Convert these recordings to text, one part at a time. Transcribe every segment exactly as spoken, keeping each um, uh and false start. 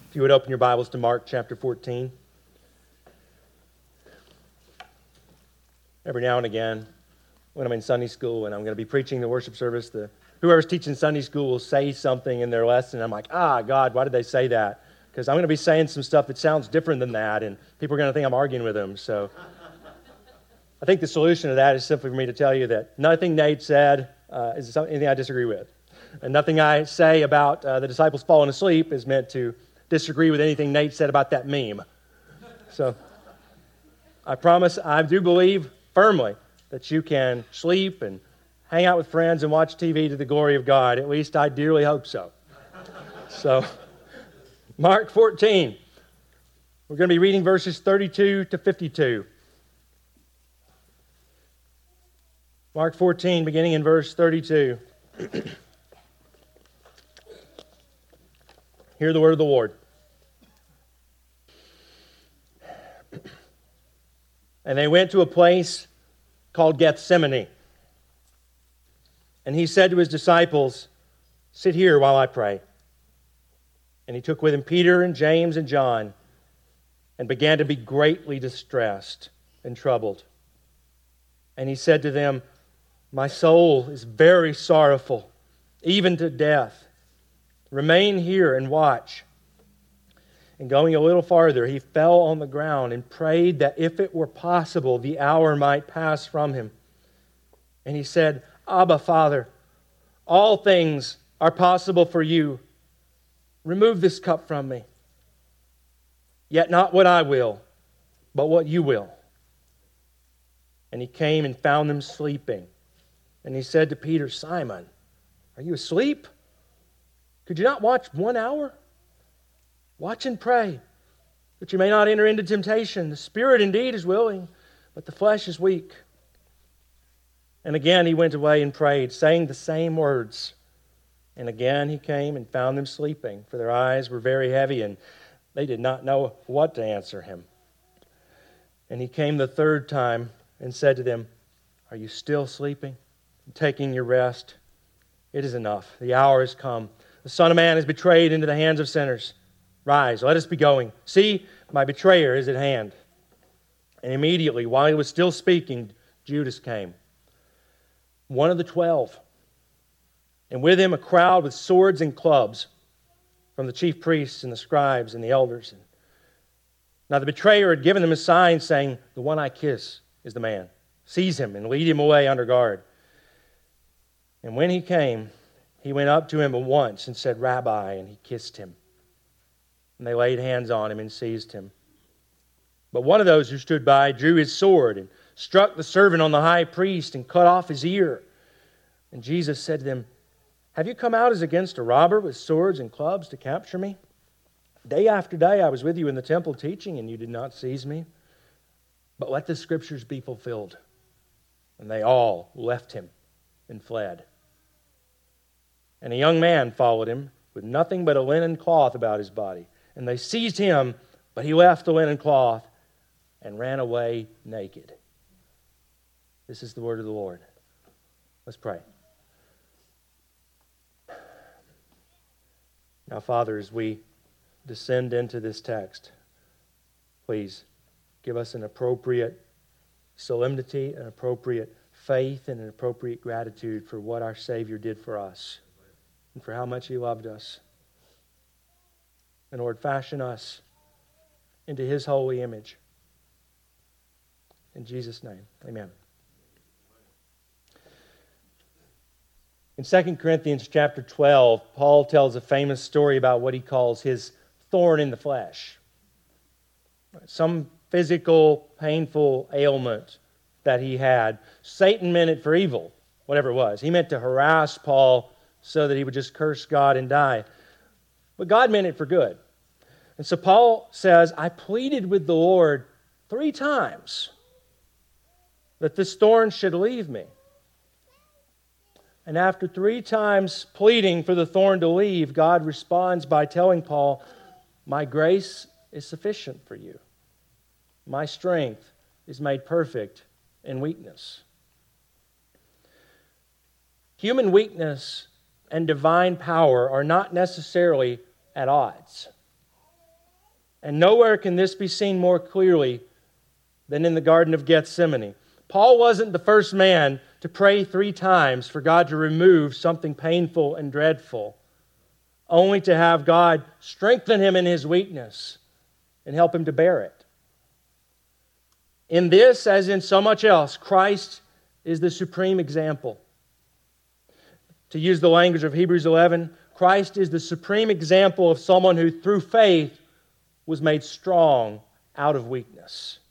If you would open your Bibles to Mark chapter fourteen. Every now and again, when I'm in Sunday school and I'm going to be preaching the worship service, the whoever's teaching Sunday school will say something in their lesson. I'm like, ah, God, why did they say that? Because I'm going to be saying some stuff that sounds different than that, and people are going to think I'm arguing with them. So I think the solution to that is simply for me to tell you that nothing Nate said uh, is anything I disagree with. And nothing I say about uh, the disciples falling asleep is meant to disagree with anything Nate said about that meme. So I promise, I do believe firmly that you can sleep and hang out with friends and watch T V to the glory of God. At least I dearly hope so. So, Mark fourteen. We're going to be reading verses thirty-two to fifty-two. Mark fourteen, beginning in verse thirty-two. Hear the word of the Lord. And they went to a place called Gethsemane. And he said to his disciples, "Sit here while I pray." And he took with him Peter and James and John and began to be greatly distressed and troubled. And he said to them, "My soul is very sorrowful, even to death. Remain here and watch." And going a little farther, he fell on the ground and prayed that if it were possible, the hour might pass from him. And he said, "Abba, Father, all things are possible for you. Remove this cup from me. Yet not what I will, but what you will." And he came and found them sleeping. And he said to Peter, "Simon, are you asleep? Could you not watch one hour? Watch and pray, that you may not enter into temptation. The spirit indeed is willing, but the flesh is weak." And again he went away and prayed, saying the same words. And again he came and found them sleeping, for their eyes were very heavy, and they did not know what to answer him. And he came the third time and said to them, "Are you still sleeping, taking your rest? It is enough. The hour has come. The Son of Man is betrayed into the hands of sinners. Rise, let us be going. See, my betrayer is at hand." And immediately, while he was still speaking, Judas came, one of the twelve, and with him a crowd with swords and clubs from the chief priests and the scribes and the elders. Now the betrayer had given them a sign, saying, "The one I kiss is the man. Seize him and lead him away under guard." And when he came, he went up to him at once and said, "Rabbi," and he kissed him. And they laid hands on him and seized him. But one of those who stood by drew his sword and struck the servant on the high priest and cut off his ear. And Jesus said to them, "Have you come out as against a robber with swords and clubs to capture me? Day after day I was with you in the temple teaching, and you did not seize me. But let the scriptures be fulfilled." And they all left him and fled. And a young man followed him with nothing but a linen cloth about his body. And they seized him, but he left the linen cloth and ran away naked. This is the word of the Lord. Let's pray. Now, Father, as we descend into this text, please give us an appropriate solemnity, an appropriate faith, and an appropriate gratitude for what our Savior did for us and for how much He loved us. And Lord, fashion us into His holy image. In Jesus' name, amen. In Second Corinthians chapter twelve, Paul tells a famous story about what he calls his thorn in the flesh. Some physical, painful ailment that he had. Satan meant it for evil, whatever it was. He meant to harass Paul so that he would just curse God and die. But God meant it for good. And so Paul says, "I pleaded with the Lord three times that this thorn should leave me. And after three times pleading for the thorn to leave, God responds by telling Paul, 'My grace is sufficient for you. My strength is made perfect in weakness.'" Human weakness and divine power are not necessarily at odds. And nowhere can this be seen more clearly than in the Garden of Gethsemane. Paul wasn't the first man to pray three times for God to remove something painful and dreadful, only to have God strengthen him in his weakness and help him to bear it. In this, as in so much else, Christ is the supreme example. To use the language of Hebrews eleven, Christ is the supreme example of someone who, through faith, was made strong out of weakness.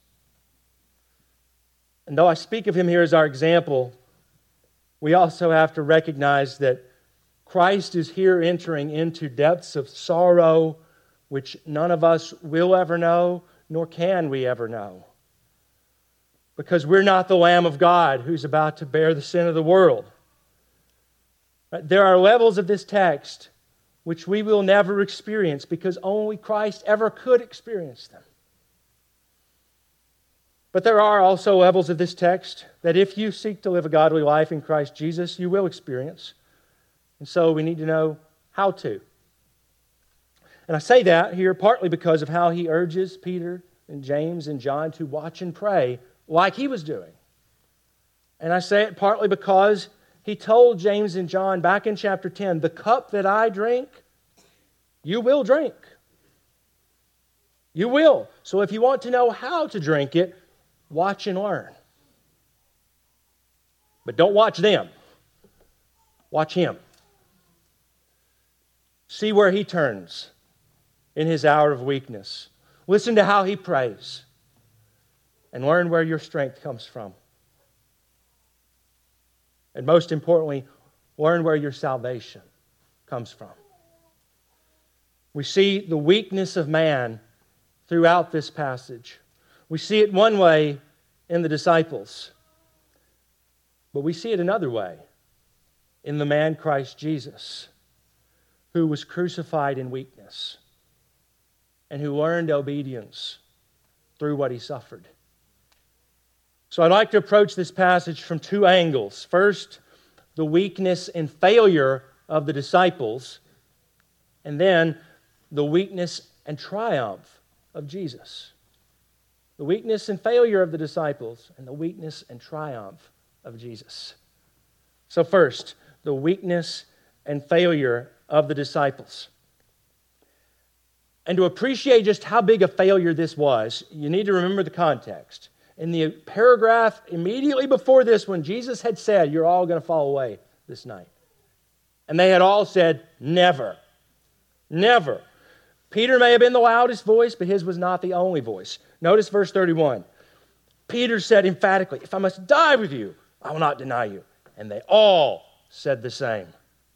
And though I speak of him here as our example, we also have to recognize that Christ is here entering into depths of sorrow which none of us will ever know, nor can we ever know. Because we're not the Lamb of God who's about to bear the sin of the world. There are levels of this text which we will never experience because only Christ ever could experience them. But there are also levels of this text that if you seek to live a godly life in Christ Jesus, you will experience. And so we need to know how to. And I say that here partly because of how he urges Peter and James and John to watch and pray like he was doing. And I say it partly because he told James and John back in chapter ten, the cup that I drink, you will drink. You will. So if you want to know how to drink it, watch and learn. But don't watch them. Watch him. See where he turns in his hour of weakness. Listen to how he prays. And learn where your strength comes from. And most importantly, learn where your salvation comes from. We see the weakness of man throughout this passage. We see it one way in the disciples, but we see it another way in the man Christ Jesus, who was crucified in weakness and who learned obedience through what he suffered. So I'd like to approach this passage from two angles. First, the weakness and failure of the disciples, and then the weakness and triumph of Jesus. The weakness and failure of the disciples, and the weakness and triumph of Jesus. So first, the weakness and failure of the disciples. And to appreciate just how big a failure this was, you need to remember the context. In the paragraph immediately before this one, Jesus had said, you're all going to fall away this night. And they had all said, never. Never. Peter may have been the loudest voice, but his was not the only voice. Notice verse thirty-one. Peter said emphatically, if I must die with you, I will not deny you. And they all said the same.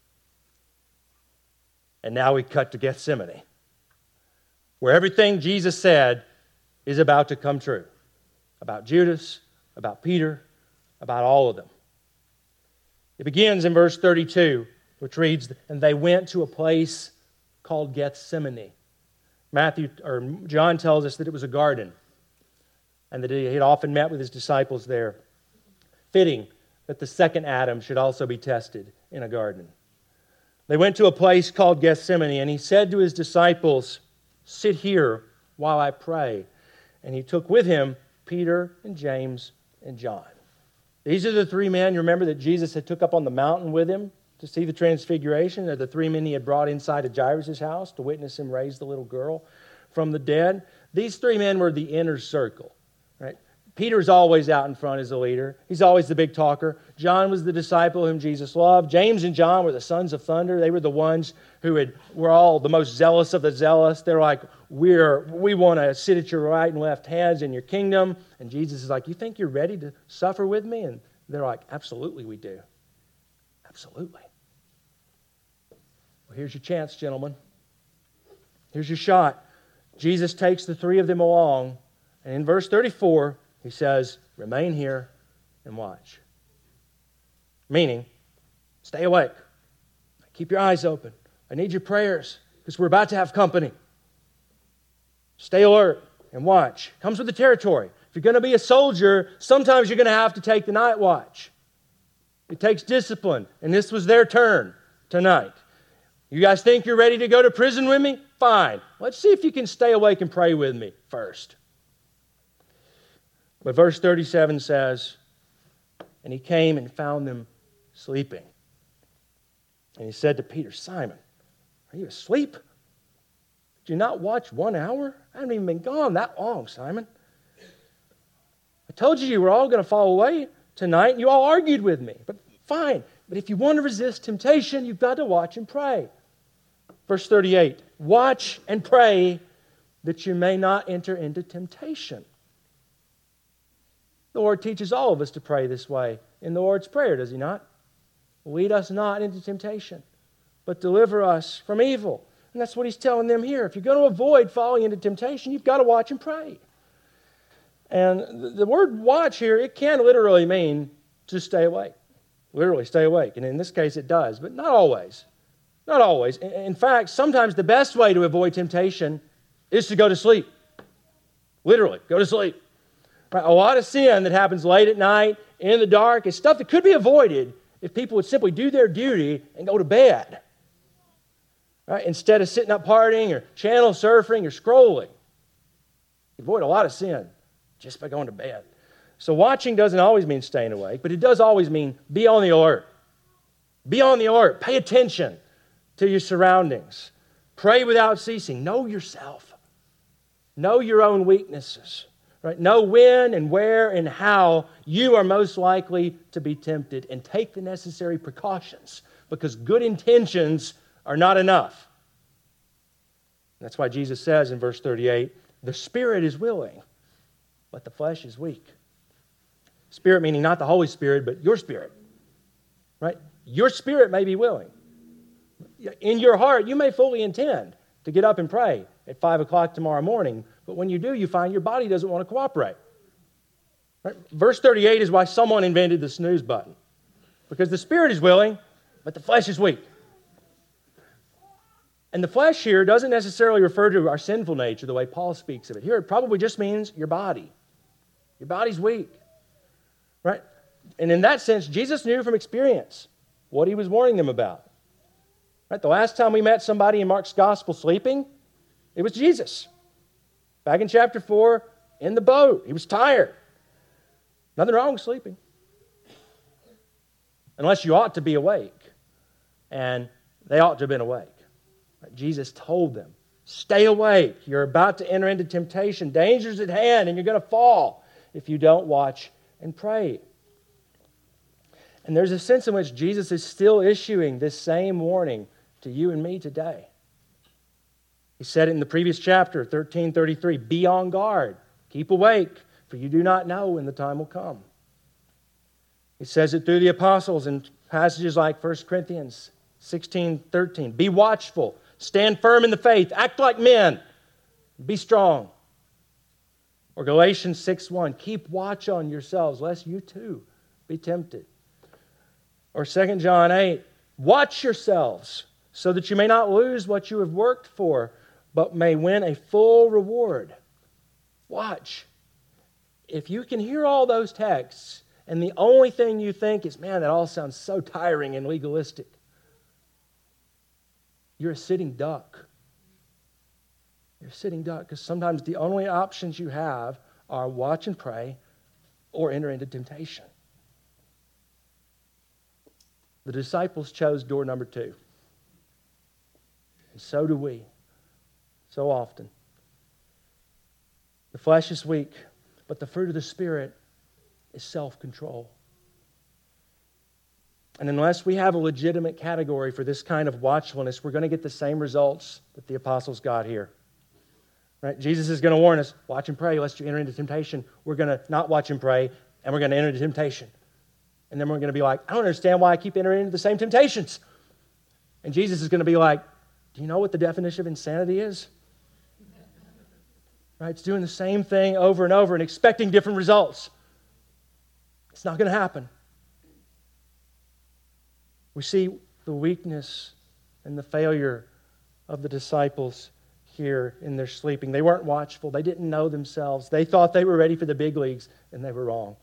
And now we cut to Gethsemane, where everything Jesus said is about to come true. About Judas, about Peter, about all of them. It begins in verse thirty-two, which reads, and they went to a place called Gethsemane. Matthew or John tells us that it was a garden, and that he had often met with his disciples there. Fitting that the second Adam should also be tested in a garden. They went to a place called Gethsemane, and he said to his disciples, sit here while I pray. And he took with him Peter and James and John. These are the three men, you remember, that Jesus had took up on the mountain with him to see the transfiguration. They're the three men he had brought inside of Jairus' house to witness him raise the little girl from the dead. These three men were the inner circle. Right? Peter's always out in front as a leader. He's always the big talker. John was the disciple whom Jesus loved. James and John were the sons of thunder. They were the ones who had, were all the most zealous of the zealous. They're like, we're, we want to sit at your right and left hands in your kingdom. And Jesus is like, you think you're ready to suffer with me? And they're like, absolutely we do. Absolutely. Well, here's your chance, gentlemen. Here's your shot. Jesus takes the three of them along. And in verse thirty-four, he says, remain here and watch. Meaning, stay awake. Keep your eyes open. I need your prayers because we're about to have company. Stay alert and watch. Comes with the territory. If you're going to be a soldier, sometimes you're going to have to take the night watch. It takes discipline, and this was their turn tonight. You guys think you're ready to go to prison with me? Fine. Let's see if you can stay awake and pray with me first. But verse thirty-seven says, and he came and found them sleeping. And he said to Peter, Simon, are you asleep? Did you not watch one hour? I haven't even been gone that long, Simon. I told you you were all going to fall away tonight, and you all argued with me. But fine. But if you want to resist temptation, you've got to watch and pray. Verse thirty-eight, watch and pray that you may not enter into temptation. The Lord teaches all of us to pray this way in the Lord's Prayer, does He not? Lead us not into temptation, but deliver us from evil. And that's what He's telling them here. If you're going to avoid falling into temptation, you've got to watch and pray. And the word watch here, it can literally mean to stay awake. Literally, stay awake. And in this case, it does, but not always. Not always. In fact, sometimes the best way to avoid temptation is to go to sleep. Literally, go to sleep. A lot of sin that happens late at night, in the dark, is stuff that could be avoided if people would simply do their duty and go to bed. Right? Instead of sitting up partying or channel surfing or scrolling. You avoid a lot of sin just by going to bed. So watching doesn't always mean staying awake, but it does always mean be on the alert. Be on the alert. Pay attention to your surroundings. Pray without ceasing. Know yourself. Know your own weaknesses. Right? Know when and where and how you are most likely to be tempted, and take the necessary precautions, because good intentions are not enough. That's why Jesus says in verse thirty-eight, the spirit is willing, but the flesh is weak. Spirit meaning not the Holy Spirit, but your spirit. Right? Your spirit may be willing. In your heart, you may fully intend to get up and pray at five o'clock tomorrow morning, but when you do, you find your body doesn't want to cooperate. Right? Verse thirty-eight is why someone invented the snooze button. Because the spirit is willing, but the flesh is weak. And the flesh here doesn't necessarily refer to our sinful nature the way Paul speaks of it. Here it probably just means your body. Your body's weak. Right? And in that sense, Jesus knew from experience what He was warning them about. Right? The last time we met somebody in Mark's gospel sleeping, it was Jesus. Back in chapter four, in the boat. He was tired. Nothing wrong with sleeping. Unless you ought to be awake. And they ought to have been awake. Right? Jesus told them, stay awake. You're about to enter into temptation. Danger's at hand, and you're going to fall if you don't watch and pray. And there's a sense in which Jesus is still issuing this same warning to you and me today. He said it in the previous chapter, thirteen thirty-three, be on guard, keep awake, for you do not know when the time will come. He says it through the apostles in passages like First Corinthians sixteen thirteen, be watchful, stand firm in the faith, act like men, be strong. Or Galatians six one, keep watch on yourselves, lest you too be tempted. Or Second John eight, watch yourselves, so that you may not lose what you have worked for, but may win a full reward. Watch. If you can hear all those texts, and the only thing you think is, man, that all sounds so tiring and legalistic, you're a sitting duck. You're a sitting duck, because sometimes the only options you have are watch and pray or enter into temptation. The disciples chose door number two. And so do we, so often. The flesh is weak, but the fruit of the Spirit is self-control. And unless we have a legitimate category for this kind of watchfulness, we're going to get the same results that the apostles got here. Right? Jesus is going to warn us, watch and pray lest you enter into temptation. We're going to not watch and pray, and we're going to enter into temptation. And then we're going to be like, I don't understand why I keep entering into the same temptations. And Jesus is going to be like, do you know what the definition of insanity is? Right? It's doing the same thing over and over and expecting different results. It's not going to happen. We see the weakness and the failure of the disciples here in their sleeping. They weren't watchful. They didn't know themselves. They thought they were ready for the big leagues, and they were wrong.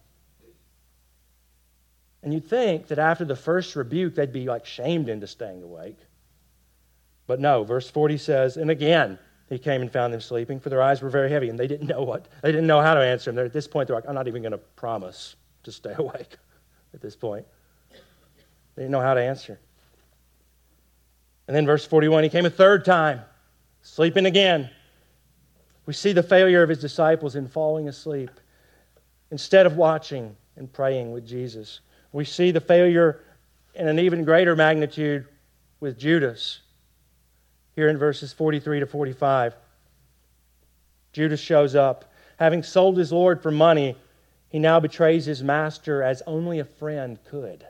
And you'd think that after the first rebuke, they'd be like shamed into staying awake. But no, verse forty says, and again, he came and found them sleeping, for their eyes were very heavy, and they didn't know what. They didn't know how to answer him. They're, at this point, they're like, I'm not even going to promise to stay awake at this point. They didn't know how to answer. And then verse forty-one, he came a third time, sleeping again. We see the failure of his disciples in falling asleep instead of watching and praying with Jesus. We see the failure in an even greater magnitude with Judas. Here in verses forty-three to forty-five, Judas shows up. Having sold his Lord for money, he now betrays his master as only a friend could.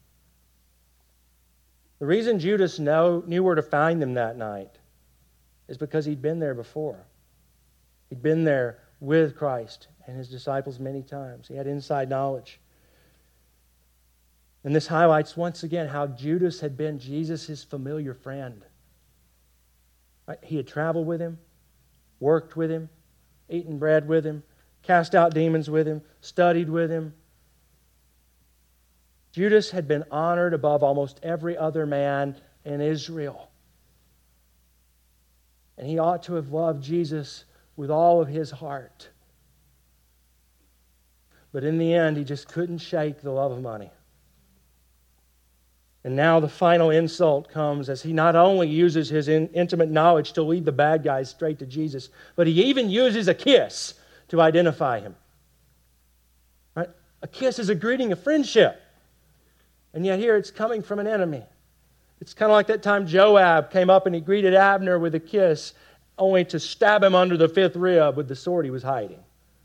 The reason Judas know, knew where to find them that night is because he'd been there before. He'd been there with Christ and his disciples many times. He had inside knowledge. And this highlights once again how Judas had been Jesus' familiar friend. He had traveled with him, worked with him, eaten bread with him, cast out demons with him, studied with him. Judas had been honored above almost every other man in Israel. And he ought to have loved Jesus with all of his heart. But in the end, he just couldn't shake the love of money. And now the final insult comes as he not only uses his in, intimate knowledge to lead the bad guys straight to Jesus, but he even uses a kiss to identify him. Right? A kiss is a greeting of friendship. And yet here it's coming from an enemy. It's kind of like that time Joab came up and he greeted Abner with a kiss, only to stab him under the fifth rib with the sword he was hiding.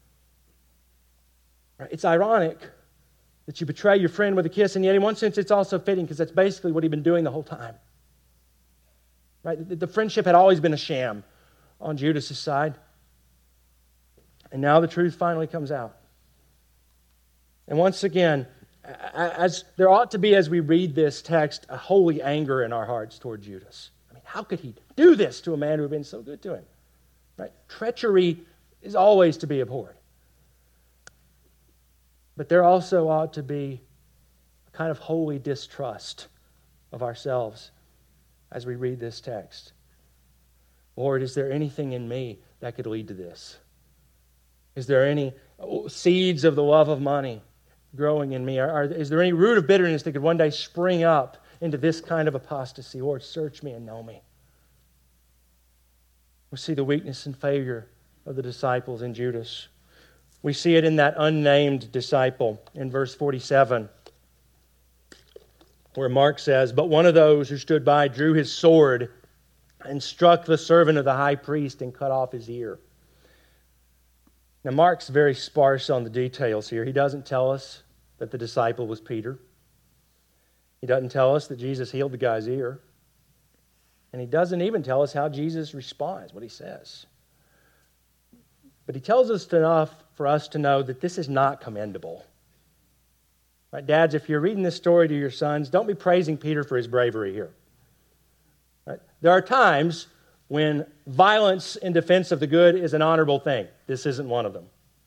Right? It's ironic that you betray your friend with a kiss, and yet in one sense it's also fitting because that's basically what he'd been doing the whole time. Right? The, the friendship had always been a sham on Judas' side. And now the truth finally comes out. And once again, as there ought to be as we read this text, a holy anger in our hearts toward Judas. I mean, how could he do this to a man who had been so good to him? Right? Treachery is always to be abhorred. But there also ought to be a kind of holy distrust of ourselves as we read this text. Lord, is there anything in me that could lead to this? Is there any seeds of the love of money growing in me? Are, are, is there any root of bitterness that could one day spring up into this kind of apostasy? Lord, search me and know me. We see the weakness and failure of the disciples in Judas. We see it in that unnamed disciple in verse forty-seven, where Mark says, "But one of those who stood by drew his sword and struck the servant of the high priest and cut off his ear." Now, Mark's very sparse on the details here. He doesn't tell us that the disciple was Peter. He doesn't tell us that Jesus healed the guy's ear. And he doesn't even tell us how Jesus responds, what he says. But he tells us enough for us to know that this is not commendable. Right, dads, if you're reading this story to your sons, don't be praising Peter for his bravery here. Right? There are times when violence in defense of the good is an honorable thing. This isn't one of them.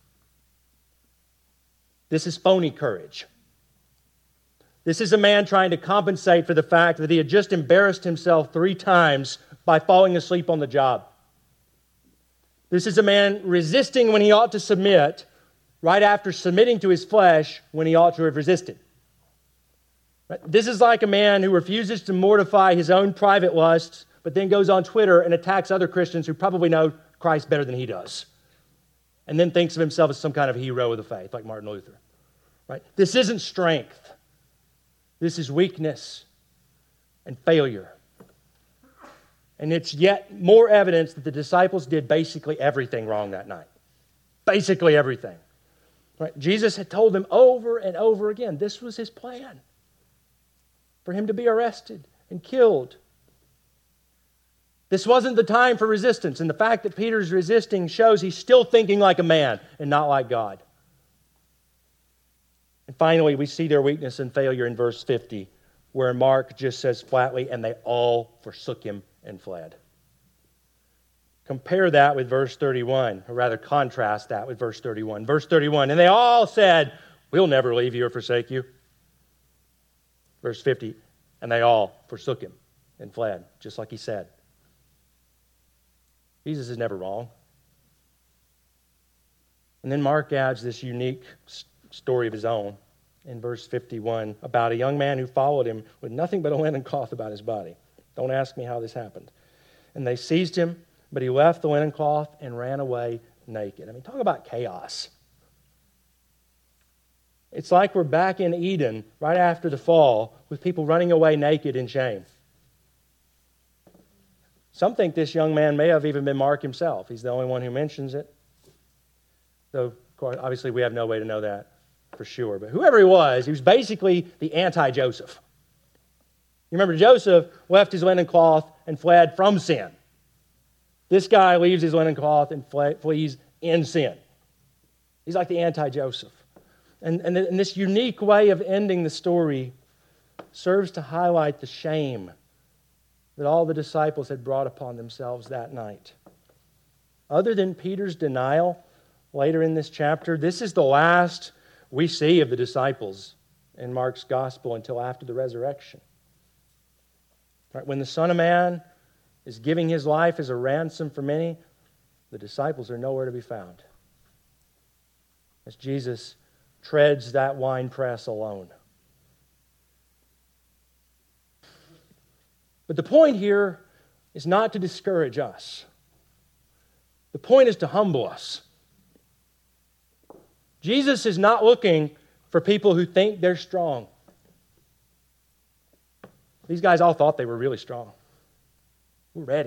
This is phony courage. This is a man trying to compensate for the fact that he had just embarrassed himself three times by falling asleep on the job. This is a man resisting when he ought to submit, right after submitting to his flesh when he ought to have resisted. This is like a man who refuses to mortify his own private lusts, but then goes on Twitter and attacks other Christians who probably know Christ better than he does, and then thinks of himself as some kind of hero of the faith, like Martin Luther. Right? This isn't strength. This is weakness and failure. And it's yet more evidence that the disciples did basically everything wrong that night. Basically everything. Right? Jesus had told them over and over again, this was his plan. For him to be arrested and killed. This wasn't the time for resistance. And the fact that Peter's resisting shows he's still thinking like a man and not like God. And finally, we see their weakness and failure in verse fifty, where Mark just says flatly, and they all forsook him and fled. Compare that with verse thirty-one, or rather contrast that with verse thirty-one. Verse thirty-one, and they all said, we'll never leave you or forsake you. Verse fifty, and they all forsook him and fled, just like he said. Jesus is never wrong. And then Mark adds this unique story of his own in verse fifty-one about a young man who followed him with nothing but a linen cloth about his body. Don't ask me how this happened. And they seized him, but he left the linen cloth and ran away naked. I mean, talk about chaos. It's like we're back in Eden right after the fall with people running away naked in shame. Some think this young man may have even been Mark himself. He's the only one who mentions it. Though, of course, obviously we have no way to know that for sure. But whoever he was, he was basically the anti-Joseph. You remember Joseph left his linen cloth and fled from sin. This guy leaves his linen cloth and flees in sin. He's like the anti-Joseph. And, and, and this unique way of ending the story serves to highlight the shame that all the disciples had brought upon themselves that night. Other than Peter's denial later in this chapter, this is the last we see of the disciples in Mark's gospel until after the resurrection. Right, when the Son of Man is giving his life as a ransom for many, the disciples are nowhere to be found. As Jesus treads that winepress alone. But the point here is not to discourage us. The point is to humble us. Jesus is not looking for people who think they're strong. These guys all thought they were really strong. We're ready.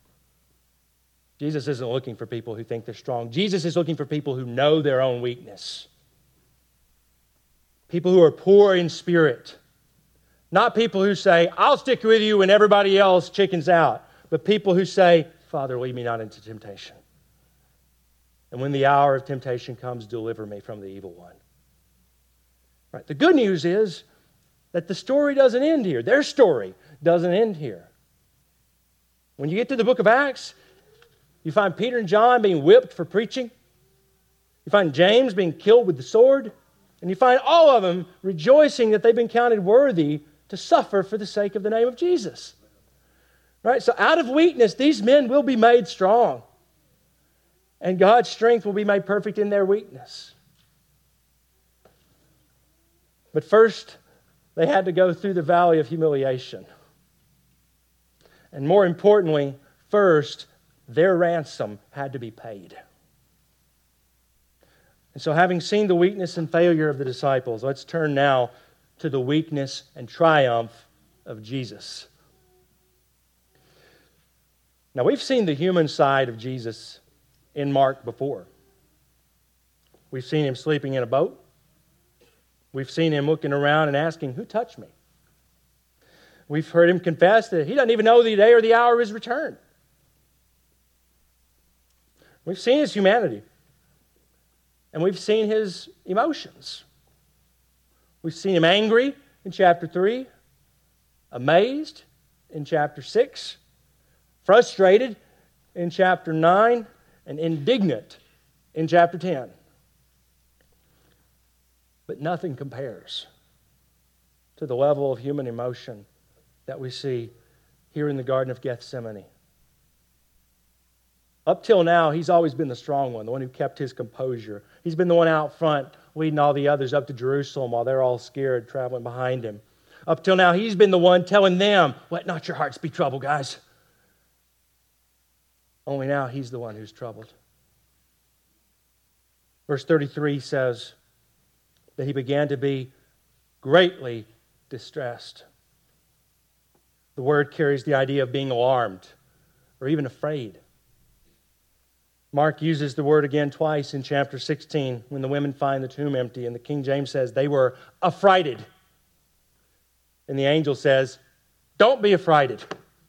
Jesus isn't looking for people who think they're strong. Jesus is looking for people who know their own weakness. People who are poor in spirit. Not people who say, I'll stick with you when everybody else chickens out. But people who say, Father, lead me not into temptation. And when the hour of temptation comes, deliver me from the evil one. Right. The good news is that the story doesn't end here. Their story doesn't end here. When you get to the book of Acts, you find Peter and John being whipped for preaching. You find James being killed with the sword. And you find all of them rejoicing that they've been counted worthy to suffer for the sake of the name of Jesus. Right? So out of weakness, these men will be made strong. And God's strength will be made perfect in their weakness. But first, they had to go through the valley of humiliation. And more importantly, first, their ransom had to be paid. And so having seen the weakness and failure of the disciples, let's turn now to the weakness and triumph of Jesus. Now, we've seen the human side of Jesus in Mark before. We've seen him sleeping in a boat. We've seen him looking around and asking, who touched me? We've heard him confess that he doesn't even know the day or the hour of his return. We've seen his humanity. And we've seen his emotions. We've seen him angry in chapter three, amazed in chapter six, frustrated in chapter nine, and indignant in chapter ten. But nothing compares to the level of human emotion that we see here in the Garden of Gethsemane. Up till now, he's always been the strong one, the one who kept his composure. He's been the one out front leading all the others up to Jerusalem while they're all scared traveling behind him. Up till now, he's been the one telling them, let not your hearts be troubled, guys. Only now he's the one who's troubled. Verse thirty-three says that he began to be greatly distressed. The word carries the idea of being alarmed or even afraid. Mark uses the word again twice in chapter sixteen when the women find the tomb empty, and the King James says they were affrighted. And the angel says, don't be affrighted.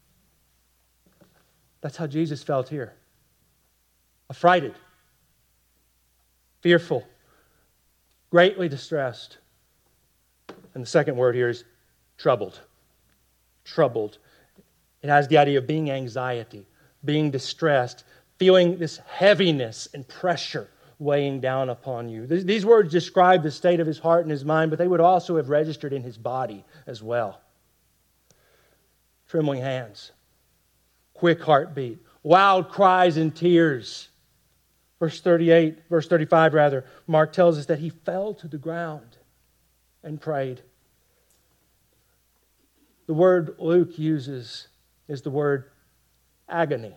That's how Jesus felt here. Affrighted, fearful, greatly distressed. And the second word here is troubled. Troubled. It has the idea of being anxiety, being distressed, feeling this heaviness and pressure weighing down upon you. These words describe the state of his heart and his mind, but they would also have registered in his body as well. Trembling hands, quick heartbeat, loud cries and tears. Verse thirty-eight, verse thirty-five rather, Mark tells us that he fell to the ground and prayed. The word Luke uses is the word agony.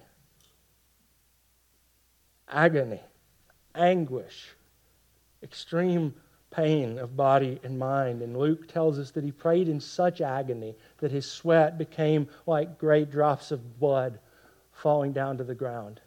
Agony, anguish, extreme pain of body and mind. And Luke tells us that he prayed in such agony that his sweat became like great drops of blood falling down to the ground.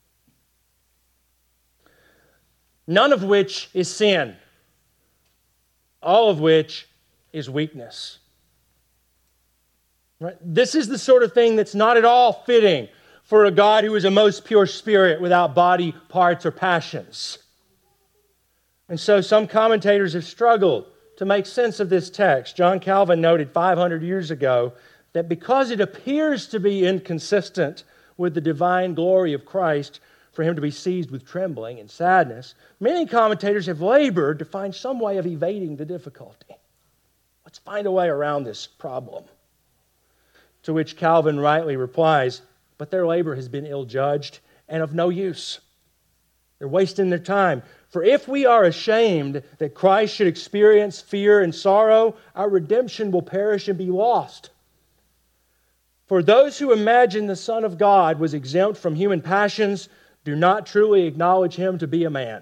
None of which is sin, all of which is weakness. Right? This is the sort of thing that's not at all fitting for a God who is a most pure spirit without body parts or passions. And so some commentators have struggled to make sense of this text. John Calvin noted five hundred years ago that because it appears to be inconsistent with the divine glory of Christ for him to be seized with trembling and sadness, many commentators have labored to find some way of evading the difficulty. Let's find a way around this problem. To which Calvin rightly replies, but their labor has been ill-judged and of no use. They're wasting their time. For if we are ashamed that Christ should experience fear and sorrow, our redemption will perish and be lost. For those who imagine the Son of God was exempt from human passions do not truly acknowledge him to be a man.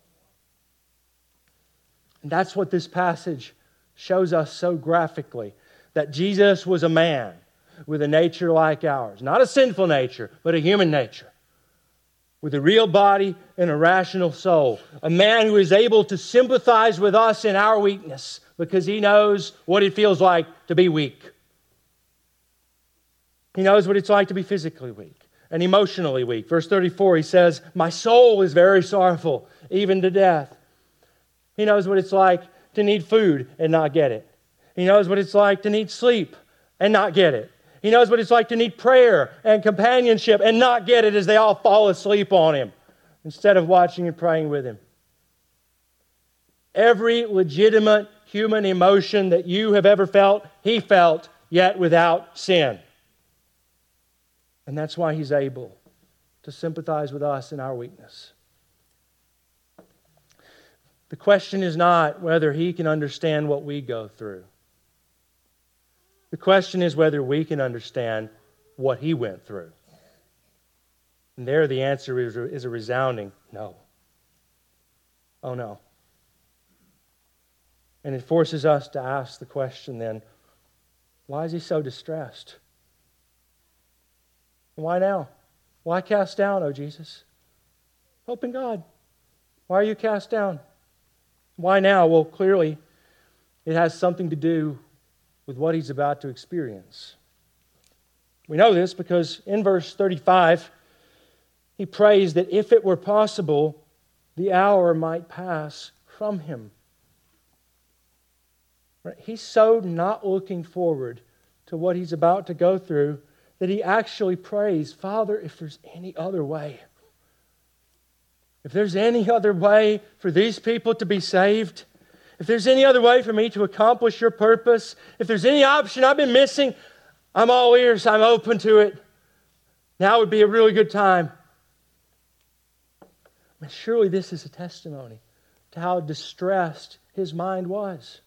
And that's what this passage shows us so graphically, that Jesus was a man with a nature like ours. Not a sinful nature, but a human nature. With a real body and a rational soul. A man who is able to sympathize with us in our weakness because he knows what it feels like to be weak. He knows what it's like to be physically weak and emotionally weak. Verse thirty-four, he says, my soul is very sorrowful, even to death. He knows what it's like to need food and not get it. He knows what it's like to need sleep and not get it. He knows what it's like to need prayer and companionship and not get it as they all fall asleep on him instead of watching and praying with him. Every legitimate human emotion that you have ever felt, he felt, yet without sin. And that's why he's able to sympathize with us in our weakness. The question is not whether he can understand what we go through. The question is whether we can understand what he went through. And there the answer is, is a resounding no. Oh no. And it forces us to ask the question then, why is he so distressed? Why now? Why cast down, O Jesus? Hope in God. Why are you cast down? Why now? Well, clearly it has something to do with what he's about to experience. We know this because in verse thirty-five, he prays that if it were possible, the hour might pass from him. Right? He's so not looking forward to what he's about to go through that he actually prays, Father, if there's any other way, if there's any other way for these people to be saved, if there's any other way for me to accomplish your purpose, if there's any option I've been missing, I'm all ears, I'm open to it. Now would be a really good time. I mean, surely this is a testimony to how distressed his mind was.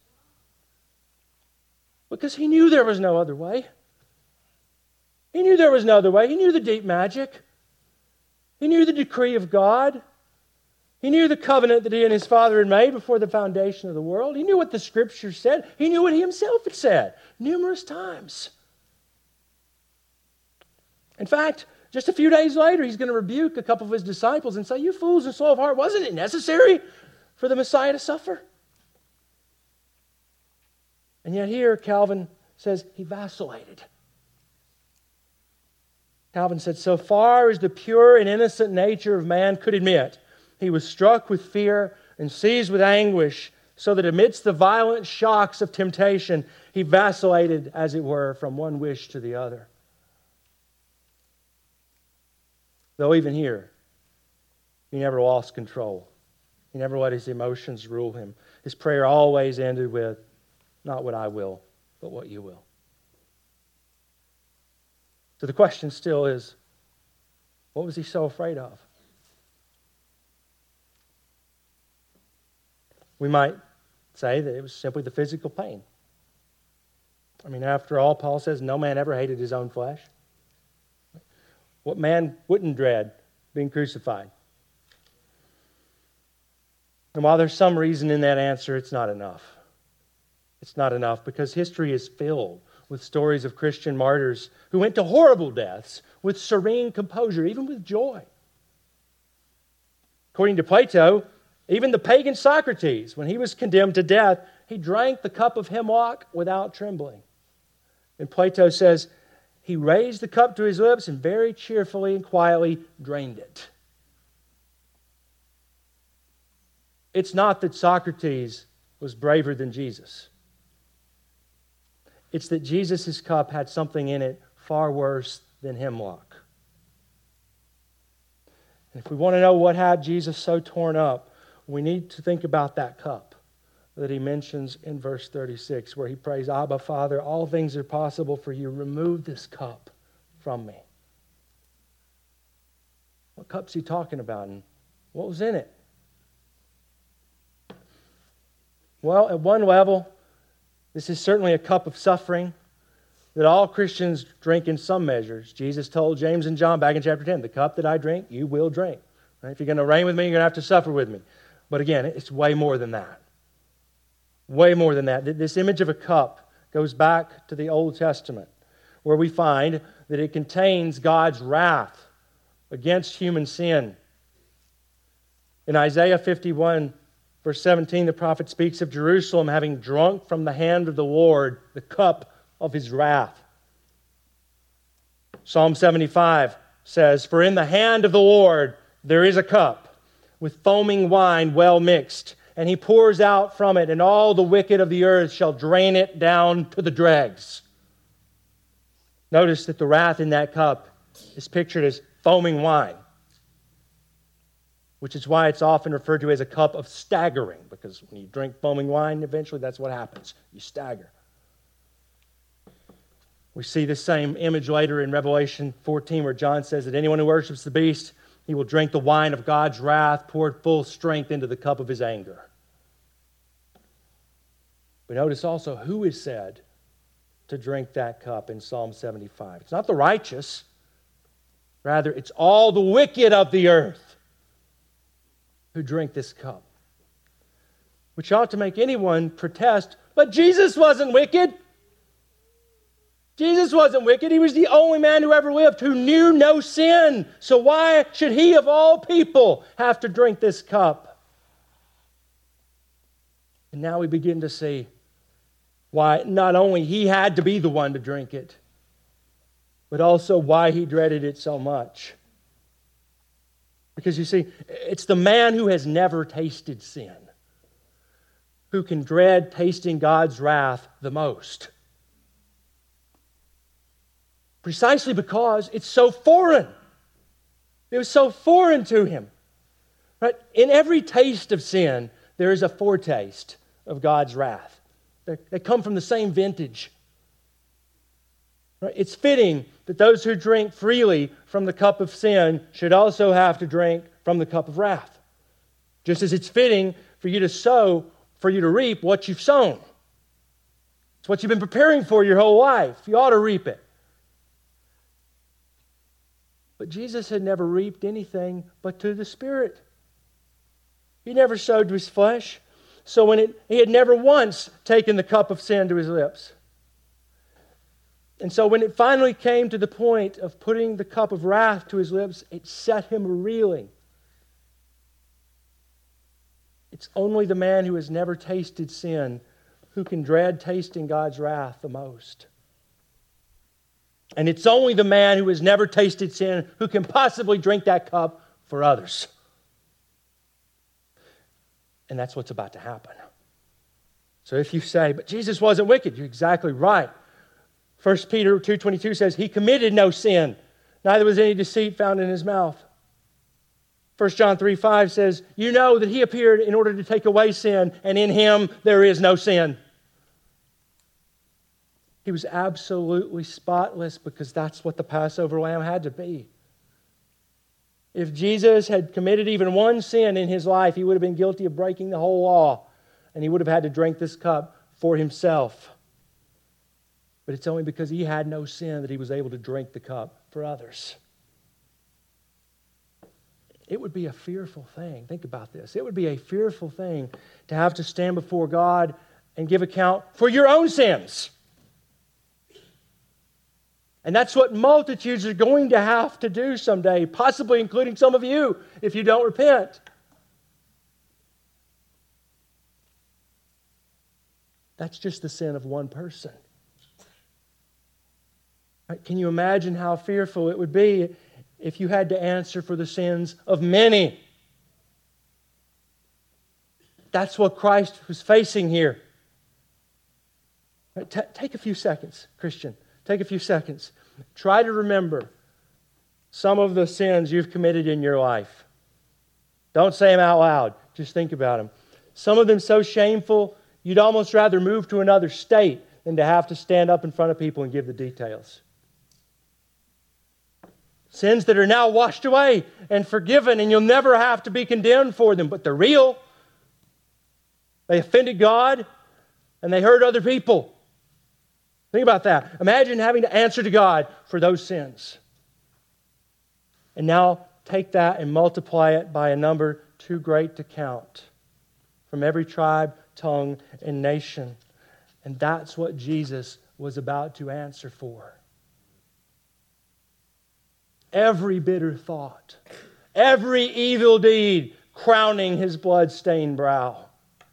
Because he knew there was no other way. He knew there was no other way. He knew the deep magic. He knew the decree of God. He knew the covenant that he and his Father had made before the foundation of the world. He knew what the Scripture said. He knew what he himself had said numerous times. In fact, just a few days later, he's going to rebuke a couple of his disciples and say, you fools and slow of heart, wasn't it necessary for the Messiah to suffer? And yet here, Calvin says he vacillated. Calvin said, so far as the pure and innocent nature of man could admit, he was struck with fear and seized with anguish, so that amidst the violent shocks of temptation, he vacillated, as it were, from one wish to the other. Though even here, he never lost control. He never let his emotions rule him. His prayer always ended with, not what I will, but what you will. So the question still is, What was he so afraid of? We might say that it was simply the physical pain. I mean, after all, Paul says no man ever hated his own flesh. What man wouldn't dread being crucified? And while there's some reason in that answer, it's not enough. It's not enough because history is filled with stories of Christian martyrs who went to horrible deaths with serene composure, even with joy. According to Plato, even the pagan Socrates, when he was condemned to death, he drank the cup of hemlock without trembling. And Plato says he raised the cup to his lips and very cheerfully and quietly drained it. It's not that Socrates was braver than Jesus. It's that Jesus' cup had something in it far worse than hemlock. And if we want to know what had Jesus so torn up, we need to think about that cup that he mentions in verse thirty-six, where he prays, Abba, Father, all things are possible for you. Remove this cup from me. What cup's he talking about, and what was in it? Well, at one level, this is certainly a cup of suffering that all Christians drink in some measures. Jesus told James and John back in chapter ten, the cup that I drink, you will drink. Right? If you're going to reign with me, you're going to have to suffer with me. But again, it's way more than that. Way more than that. This image of a cup goes back to the Old Testament, where we find that it contains God's wrath against human sin. In Isaiah fifty-one, verse seventeen, the prophet speaks of Jerusalem having drunk from the hand of the Lord the cup of his wrath. Psalm seventy-five says, For in the hand of the Lord there is a cup with foaming wine well mixed, and he pours out from it, and all the wicked of the earth shall drain it down to the dregs. Notice that the wrath in that cup is pictured as foaming wine, which is why it's often referred to as a cup of staggering, because when you drink foaming wine, eventually that's what happens. You stagger. We see the same image later in Revelation fourteen, where John says that anyone who worships the beast, he will drink the wine of God's wrath, poured full strength into the cup of his anger. But notice also who is said to drink that cup in Psalm seventy-five. It's not the righteous. Rather, it's all the wicked of the earth who drink this cup. Which ought to make anyone protest, but Jesus wasn't wicked. Jesus wasn't wicked. He was the only man who ever lived who knew no sin. So why should he, of all people, have to drink this cup? And now we begin to see why not only he had to be the one to drink it, but also why he dreaded it so much. Because you see, it's the man who has never tasted sin who can dread tasting God's wrath the most. Precisely because it's so foreign. It was so foreign to him. Right? In every taste of sin, there is a foretaste of God's wrath. They come from the same vintage. Right? It's fitting that those who drink freely from the cup of sin should also have to drink from the cup of wrath. Just as it's fitting for you to sow, for you to reap what you've sown. It's what you've been preparing for your whole life. You ought to reap it. But Jesus had never reaped anything but to the Spirit. He never sowed to his flesh. So when it, he had never once taken the cup of sin to his lips. And so when it finally came to the point of putting the cup of wrath to his lips, it set him reeling. It's only the man who has never tasted sin who can dread tasting God's wrath the most. And it's only the man who has never tasted sin who can possibly drink that cup for others. And that's what's about to happen. So if you say, but Jesus wasn't wicked, you're exactly right. First Peter two twenty-two says, he committed no sin, neither was any deceit found in his mouth. First John three five says, you know that he appeared in order to take away sin, and in him there is no sin. He was absolutely spotless because that's what the Passover lamb had to be. If Jesus had committed even one sin in his life, he would have been guilty of breaking the whole law, and he would have had to drink this cup for himself. But it's only because he had no sin that he was able to drink the cup for others. It would be a fearful thing. Think about this. It would be a fearful thing to have to stand before God and give account for your own sins. And that's what multitudes are going to have to do someday, possibly including some of you, if you don't repent. That's just the sin of one person. Can you imagine how fearful it would be if you had to answer for the sins of many? That's what Christ was facing here. T- take a few seconds, Christian. Take a few seconds. Try to remember some of the sins you've committed in your life. Don't say them out loud. Just think about them. Some of them so shameful, you'd almost rather move to another state than to have to stand up in front of people and give the details. Sins that are now washed away and forgiven, and you'll never have to be condemned for them, but they're real. They offended God, and they hurt other people. Think about that. Imagine having to answer to God for those sins. And now take that and multiply it by a number too great to count, from every tribe, tongue, and nation. And that's what Jesus was about to answer for. Every bitter thought, every evil deed crowning his blood-stained brow.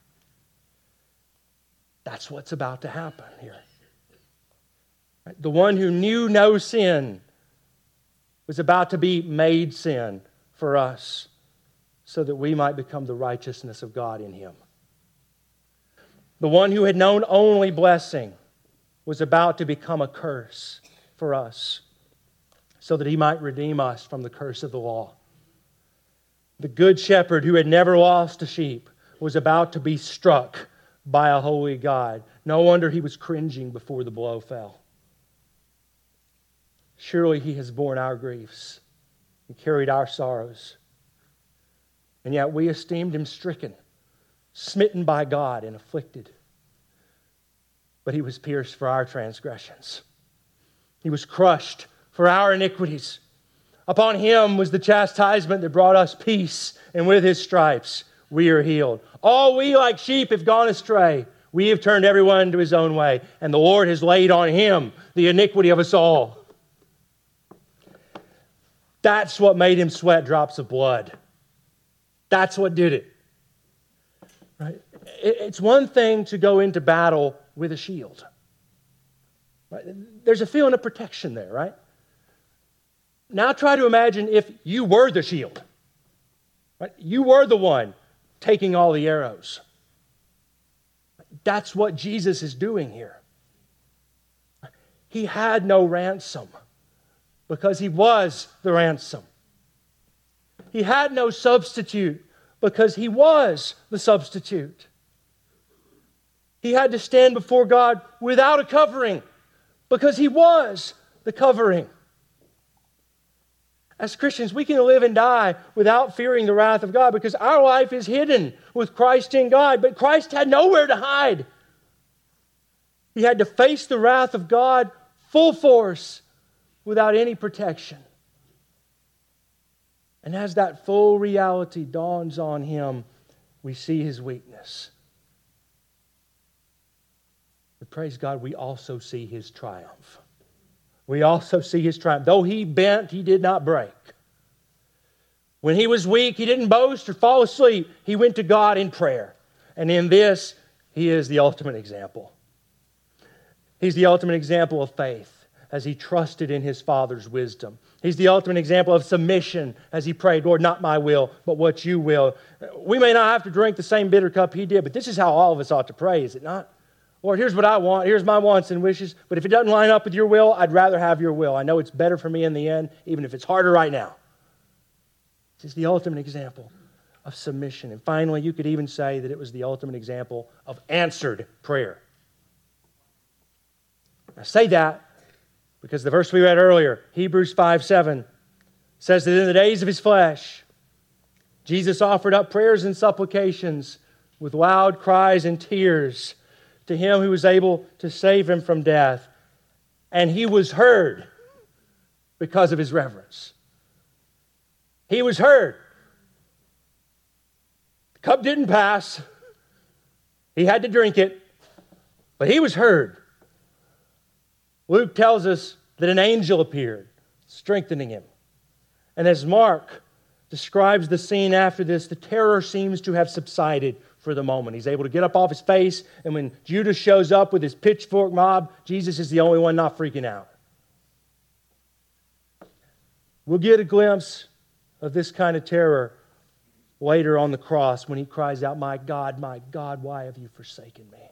That's what's about to happen here. The one who knew no sin was about to be made sin for us so that we might become the righteousness of God in him. The one who had known only blessing was about to become a curse for us so that he might redeem us from the curse of the law. The good shepherd who had never lost a sheep was about to be struck by a holy God. No wonder he was cringing before the blow fell. Surely he has borne our griefs and carried our sorrows. And yet we esteemed him stricken, smitten by God, and afflicted. But he was pierced for our transgressions. He was crushed for our iniquities. Upon him was the chastisement that brought us peace, and with his stripes we are healed. All we like sheep have gone astray. We have turned everyone to his own way, and the Lord has laid on him the iniquity of us all. That's what made him sweat drops of blood. That's what did it. Right? It's one thing to go into battle with a shield. Right? There's a feeling of protection there, right? Now try to imagine if you were the shield. Right? You were the one taking all the arrows. That's what Jesus is doing here. He had no ransom because he was the ransom. He had no substitute because he was the substitute. He had to stand before God without a covering because he was the covering. As Christians, we can live and die without fearing the wrath of God because our life is hidden with Christ in God. But Christ had nowhere to hide. He had to face the wrath of God full force without any protection. And as that full reality dawns on him, we see his weakness. But praise God, we also see his triumph. We also see his triumph. Though he bent, he did not break. When he was weak, he didn't boast or fall asleep. He went to God in prayer. And in this, he is the ultimate example. He's the ultimate example of faith as he trusted in his Father's wisdom. He's the ultimate example of submission as he prayed, Lord, not my will, but what you will. We may not have to drink the same bitter cup he did, but this is how all of us ought to pray, is it not? Lord, here's what I want. Here's my wants and wishes. But if it doesn't line up with your will, I'd rather have your will. I know it's better for me in the end, even if it's harder right now. This is the ultimate example of submission. And finally, you could even say that it was the ultimate example of answered prayer. I say that because the verse we read earlier, Hebrews five seven, says that in the days of his flesh, Jesus offered up prayers and supplications with loud cries and tears to him who was able to save him from death. And he was heard because of his reverence. He was heard. The cup didn't pass. He had to drink it, but he was heard. Luke tells us that an angel appeared, strengthening him. And as Mark describes the scene after this, the terror seems to have subsided for the moment. He's able to get up off his face, and when Judas shows up with his pitchfork mob, Jesus is the only one not freaking out. We'll get a glimpse of this kind of terror later on the cross when he cries out, "My God, my God, why have you forsaken me?"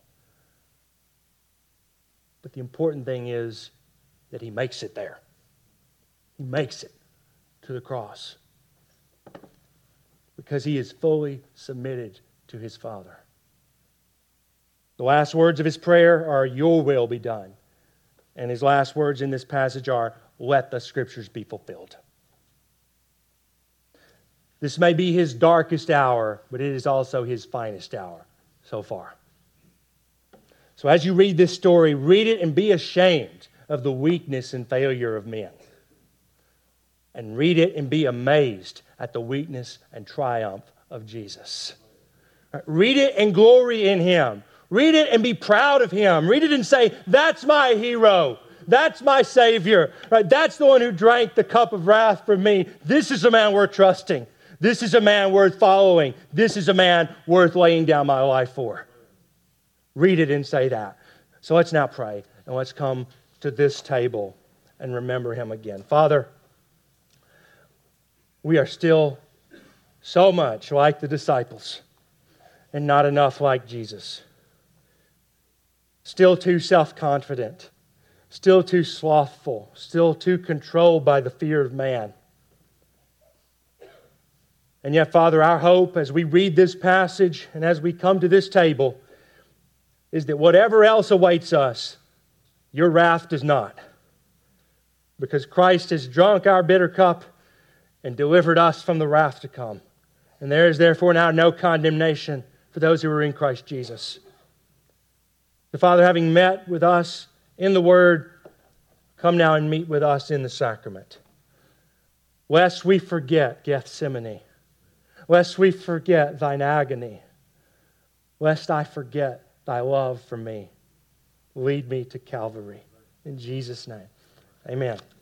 But the important thing is that he makes it there. He makes it to the cross because he is fully submitted to his Father. The last words of his prayer are, "Your will be done." And his last words in this passage are, "Let the Scriptures be fulfilled." This may be his darkest hour, but it is also his finest hour so far. So as you read this story, read it and be ashamed of the weakness and failure of men. And read it and be amazed at the weakness and triumph of Jesus. Read it and glory in him. Read it and be proud of him. Read it and say, "That's my hero. That's my Savior. Right? That's the one who drank the cup of wrath for me. This is a man worth trusting. This is a man worth following. This is a man worth laying down my life for." Read it and say that. So let's now pray, and let's come to this table and remember him again. Father, we are still so much like the disciples and not enough like Jesus. Still too self-confident, still too slothful, still too controlled by the fear of man. And yet, Father, our hope as we read this passage and as we come to this table is that whatever else awaits us, your wrath does not. Because Christ has drunk our bitter cup and delivered us from the wrath to come. And there is therefore now no condemnation for those who are in Christ Jesus. The Father, having met with us in the Word, come now and meet with us in the sacrament. Lest we forget Gethsemane. Lest we forget thine agony. Lest I forget thy love for me. Lead me to Calvary. In Jesus' name, amen.